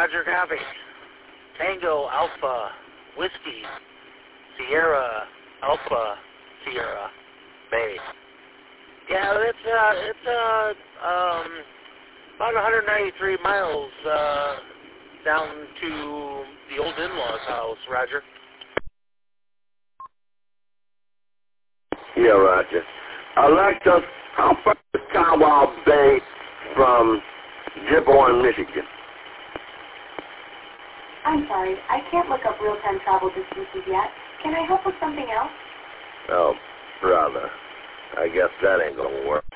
Roger, copy. Tango, Alpha, Whiskey, Sierra, Alpha, Sierra, Bay. Yeah, it's about 193 miles down to the old in-laws' house, Roger. Yeah, Roger. Alexa, how far is Kiowa Bay from Dearborn, Michigan? I'm sorry, I can't look up real-time travel distances yet. Can I help with something else? Oh, brother. I guess that ain't gonna work.